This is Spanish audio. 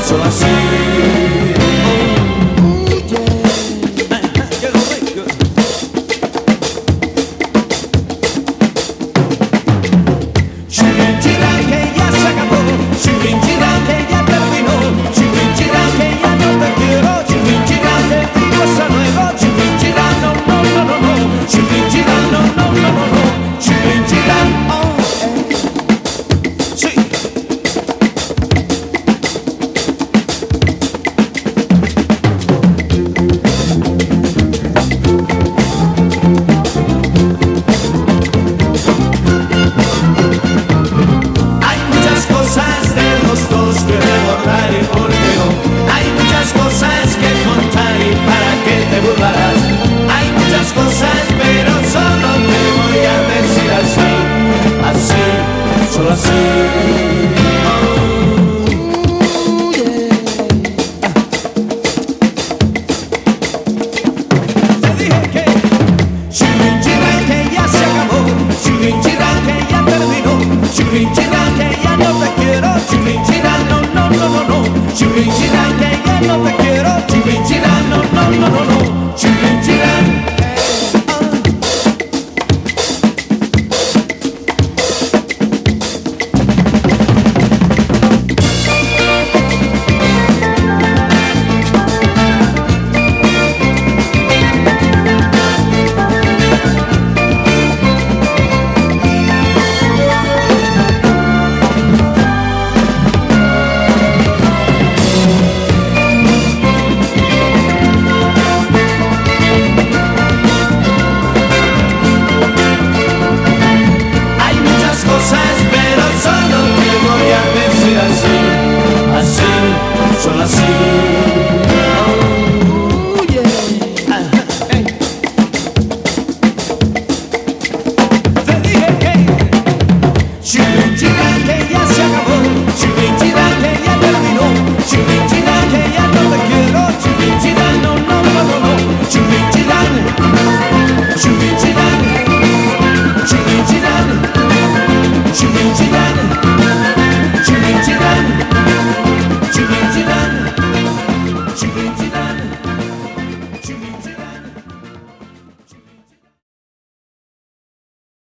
solo así. Solo así. Te dije que Churinchirán que ya se acabó, Churinchirán que ya terminó, Churinchirán que ya no te quiero, Churinchirán no, no, no, no, no, Churinchirán que ya no te quiero, Churinchirán no, no, no, no, no, Churinchirán. Solo así. Oh, yeah. Hey. Te dije que Churinchirán que ya se acabó, Churinchirán que ya terminó, Churinchirán que ya no te quiero, Churinchirán no, no, no, no, no, Churinchirán, Churinchirán, Churinchirán, Churinchirán.